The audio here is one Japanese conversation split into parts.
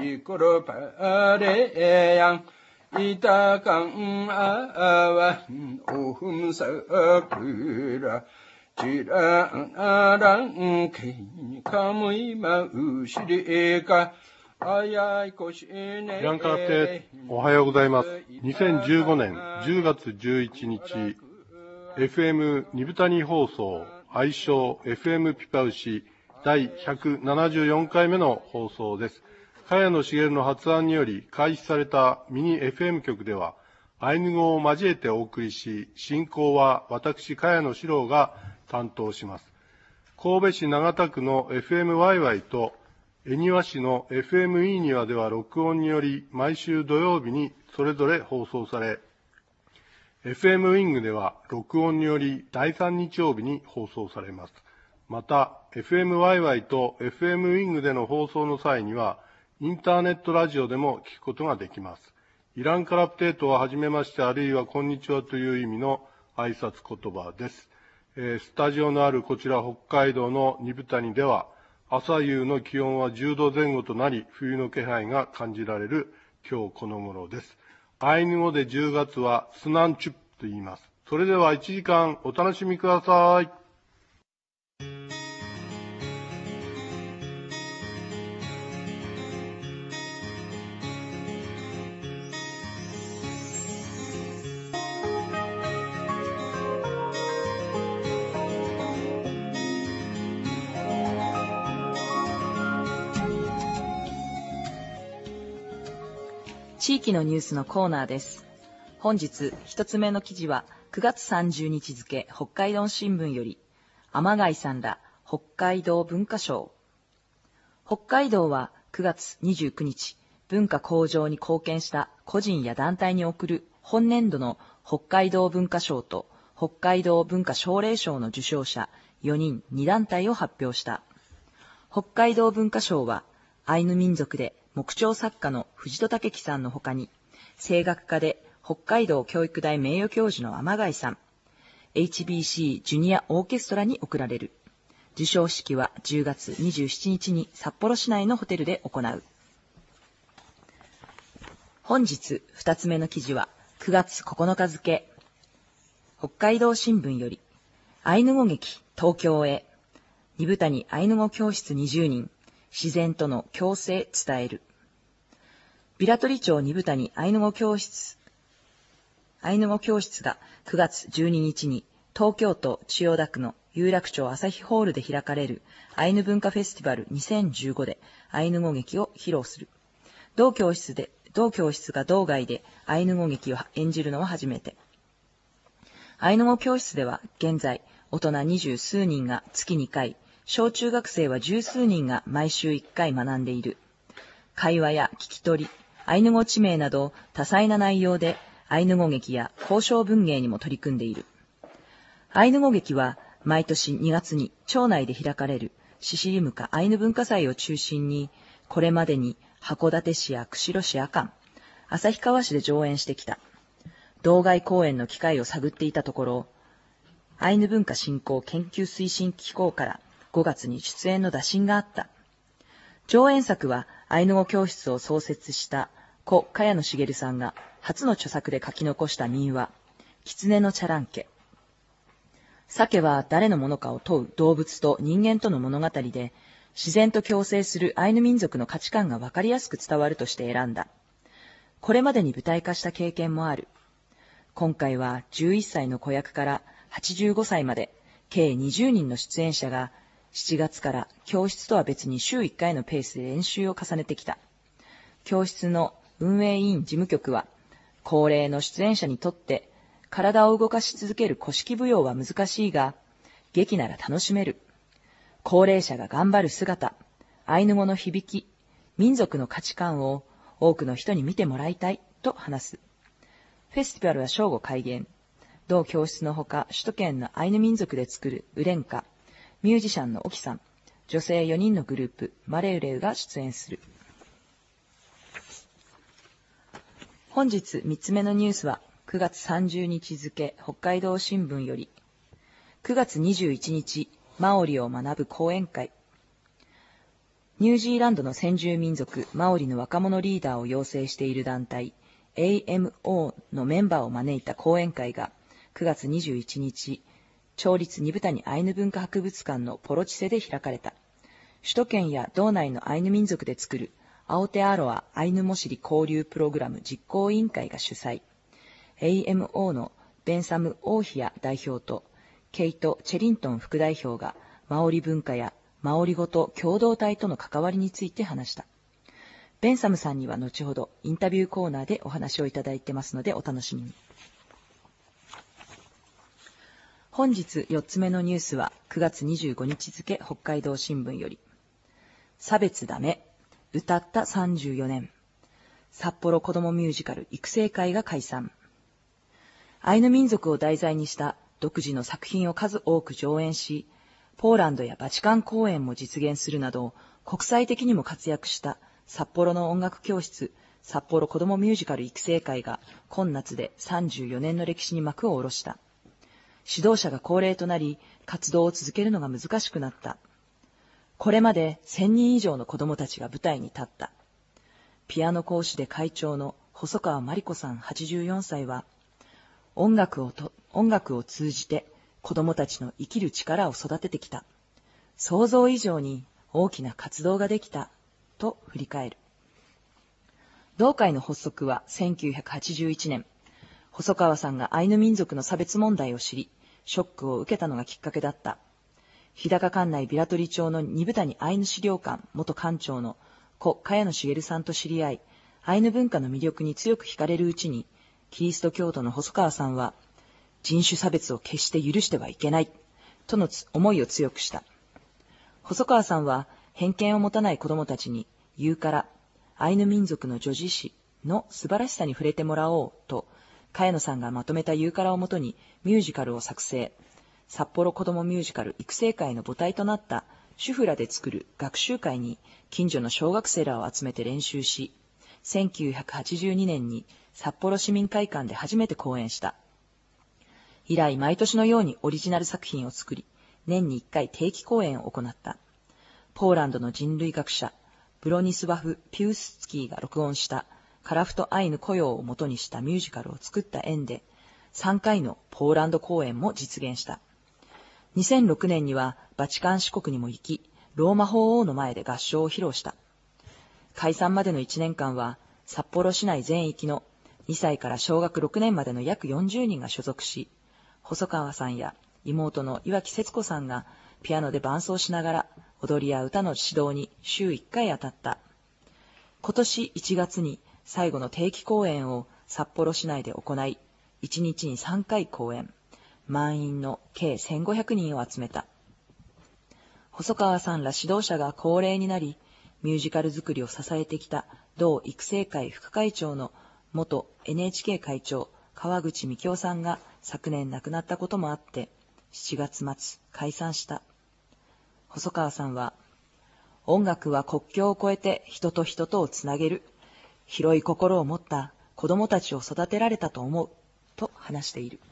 이끌어 바래양 이다강 아완 오흠석으라 지랑아랑 케이카무이 마우시리가 イランカラプテ、おはようございます。2015年10月11日、FM ニブタニ放送、愛称 FM ピパウシ第174回目の放送です。茅野茂の発案により開始されたミニ FM 局では、アイヌ語を交えてお送りし、進行は私、茅野史郎が担当します。神戸市長田区の FM ワイワイと、恵庭市の FM イーニワでは録音により毎週土曜日にそれぞれ放送され、FM ウィングでは録音により第3日曜日に放送されます。また、FM ワイワイと FM ウィングでの放送の際には、インターネットラジオでも聞くことができます。イランカラプテートははじめましてあるいはこんにちはという意味の挨拶言葉です。スタジオのあるこちら北海道の二部谷では、朝夕の気温は10度前後となり、冬の気配が感じられる今日この頃です。アイヌ語で10月はスナンチュップと言います。それでは1時間お楽しみください。 地域のニュースのコーナーです。本日一つ目の記事は9月30日付北海道新聞より天貝さんら北海道文化賞。北海道は9月29日文化向上に貢献した個人や団体に贈る本年度の北海道文化賞と北海道文化奨励賞の受賞者4人2団体を発表した。北海道文化賞はアイヌ民族で木彫作家の藤戸武樹さんのほかに、声楽家で北海道教育大名誉教授の天貝さん、HBC ジュニアオーケストラに贈られる。授賞式は10月27日に札幌市内のホテルで行う。本日2つ目の記事は9月9日付、北海道新聞より、アイヌ語劇東京へ、二部谷アイヌ語教室20人、自然との共生伝える。平取町二部谷アイヌ語教室が9月12日に東京都千代田区の有楽町朝日ホールで開かれるアイヌ文化フェスティバル2015でアイヌ語劇を披露する。同教室が道外でアイヌ語劇を演じるのは初めて。アイヌ語教室では現在大人20数人が月2回、小中学生は10数人が毎週1回学んでいる。会話や聞き取り、アイヌ語地名など多彩な内容でアイヌ語劇や交渉文芸にも取り組んでいる。アイヌ語劇は毎年2月に町内で開かれるシシリムカアイヌ文化祭を中心に、これまでに函館市や釧路市阿寒、旭川市で上演してきた。道外公演の機会を探っていたところ、アイヌ文化振興研究推進機構から5月に出演の打診があった。上演作はアイヌ語教室を創設した故茅野茂さんが初の著作で書き残した民話、狐のチャランケ。鮭は誰のものかを問う動物と人間との物語で、自然と共生するアイヌ民族の価値観がわかりやすく伝わるとして選んだ。これまでに舞台化した経験もある。今回は11歳の子役から85歳まで計20人の出演者が7月から教室とは別に週1回のペースで練習を重ねてきた。教室の運営委員事務局は、高齢の出演者にとって体を動かし続ける古式舞踊は難しいが、劇なら楽しめる。高齢者が頑張る姿、アイヌ語の響き、民族の価値観を多くの人に見てもらいたいと話す。フェスティバルは正午開演。同教室のほか、首都圏のアイヌ民族で作るウレンカ、ミュージシャンのオキさん、女性4人のグループ、マレウレウが出演する。本日3つ目のニュースは、9月30日付、北海道新聞より、9月21日、マオリを学ぶ講演会。 ニュージーランドの先住民族マオリの若者リーダーを養成している団体 AMO のメンバーを招いた講演会が9月21日、町立二部谷アイヌ文化博物館のポロチセで開かれた。首都圏や道内のアイヌ民族で作るアオテアロアアイヌモシリ交流プログラム実行委員会が主催。AMO のベンサム・オーヒア代表とケイト・チェリントン副代表がマオリ文化やマオリ語と共同体との関わりについて話した。ベンサムさんには後ほどインタビューコーナーでお話をいただいてますのでお楽しみに。本日4つ目のニュースは9月25日付北海道新聞より。差別ダメ、歌った34年。札幌子どもミュージカル育成会が解散。アイヌ民族を題材にした独自の作品を数多く上演し、ポーランドやバチカン公演も実現するなど、国際的にも活躍した札幌の音楽教室、札幌子どもミュージカル育成会が今夏で34年の歴史に幕を下ろした。指導者が高齢となり、活動を続けるのが難しくなった。これまで1000人以上の子どもたちが舞台に立った。ピアノ講師で会長の細川真理子さん84歳は、音楽を通じて子どもたちの生きる力を育ててきた。想像以上に大きな活動ができた、と振り返る。同会の発足は1981年、細川さんがアイヌ民族の差別問題を知り、ショックを受けたのがきっかけだった。日高管内平取町の二部谷アイヌ資料館元館長の故茅野茂さんと知り合い、アイヌ文化の魅力に強く惹かれるうちに、キリスト教徒の細川さんは、人種差別を決して許してはいけない、との思いを強くした。細川さんは、偏見を持たない子どもたちに、言うから、アイヌ民族の叙事詩の素晴らしさに触れてもらおう、と、茅野さんがまとめた言うからをもとにミュージカルを作成。札幌子どもミュージカル育成会の母体となった主婦らで作る学習会に近所の小学生らを集めて練習し、1982年に札幌市民会館で初めて公演した。以来毎年のようにオリジナル作品を作り、年に1回定期公演を行った。ポーランドの人類学者、ブロニスワフ・ピウスツキーが録音したカラフトアイヌ雇用を元にしたミュージカルを作った縁で、3回のポーランド公演も実現した。2006年にはバチカン市国にも行き、ローマ法王の前で合唱を披露した。解散までの1年間は、札幌市内全域の2歳から小学6年までの約40人が所属し、細川さんや妹の岩木節子さんがピアノで伴奏しながら踊りや歌の指導に週1回当たった。今年1月に最後の定期公演を札幌市内で行い、1日に3回公演。満員の計1500人を集めた。細川さんら指導者が高齢になり、ミュージカル作りを支えてきた同育成会副会長の元 NHK 会長川口幹夫さんが昨年亡くなったこともあって、7月末解散した。細川さんは、音楽は国境を越えて人と人とをつなげる、広い心を持った子供たちを育てられたと思う、と話している。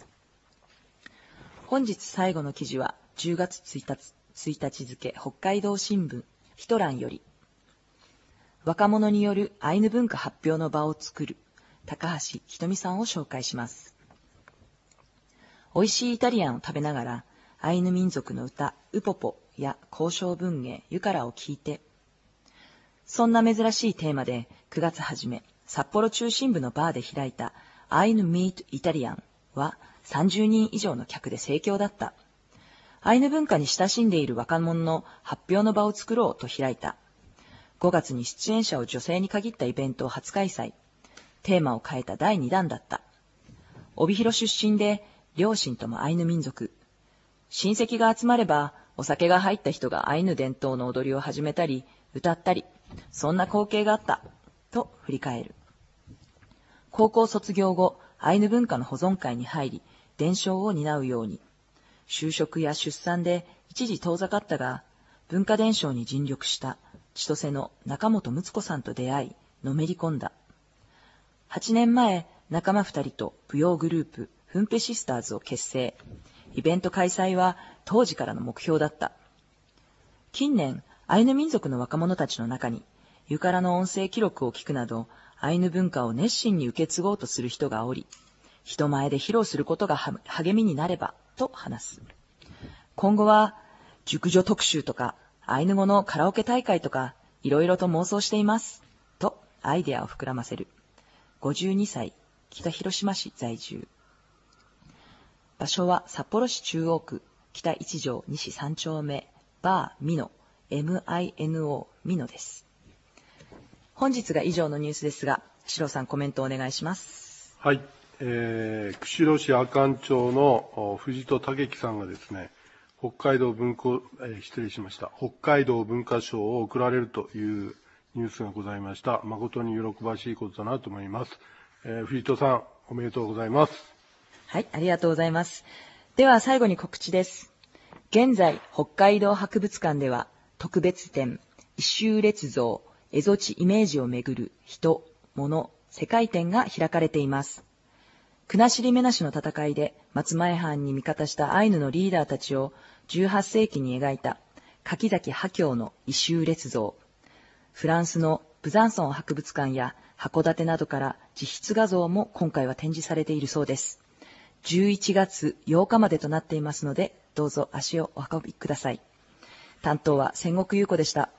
本日最後の記事は10月1日付北海道新聞一覧より、若者によるアイヌ文化発表の場を作る高橋ひとみさんを紹介します。美味しいイタリアンを食べながらアイヌ民族の歌ウポポや交渉文芸ユカラを聞いて、そんな珍しいテーマで9月初め札幌中心部のバーで開いたアイヌミートイタリアンは30人以上の客で盛況だった。アイヌ文化に親しんでいる若者の発表の場を作ろうと開いた。5月に出演者を女性に限ったイベントを初開催。テーマを変えた第2弾だった。帯広出身で両親ともアイヌ民族。親戚が集まればお酒が入った人がアイヌ伝統の踊りを始めたり歌ったり、そんな光景があった、と振り返る。高校卒業後、アイヌ文化の保存会に入り、伝承を担うように。就職や出産で一時遠ざかったが、文化伝承に尽力した千歳の中本睦子さんと出会い、のめり込んだ。8年前、仲間2人と舞踊グループ、フンペシスターズを結成。イベント開催は当時からの目標だった。近年、 アイヌ民族の若者たちの中に、ユカラの音声記録を聞くなど、アイヌ文化を熱心に受け継ごうとする人がおり、人前で披露することが励みになれば、と話す。今後は、熟女特集とか、アイヌ語のカラオケ大会とか、いろいろと妄想しています。と、アイデアを膨らませる。52歳、北広島市在住。場所は札幌市中央区、北一条西3丁目、バーミノ、MINO ミノです。本日が以上のニュースですが、宍戸さんコメントをお願いします。 はい。釧路市阿寒町の藤戸武樹さんがですね、北海道文化賞を贈られるというニュースがございました。誠に喜ばしいことだなと思います。藤戸さん、おめでとうございます。 はい、ありがとうございます。では最後に告知です。現在、北海道博物館では特別展、異州列像、蝦夷地イメージをめぐる人、物、世界展が開かれています。国後目なしの戦いで松前藩に味方したアイヌのリーダーたちを18世紀に描いた柿崎波郷の異州列像。フランスのブザンソン博物館や函館などから自筆画像も今回は展示されているそうです。11月8日までとなっていますので、どうぞ足をお運びください。担当は千石優子でした。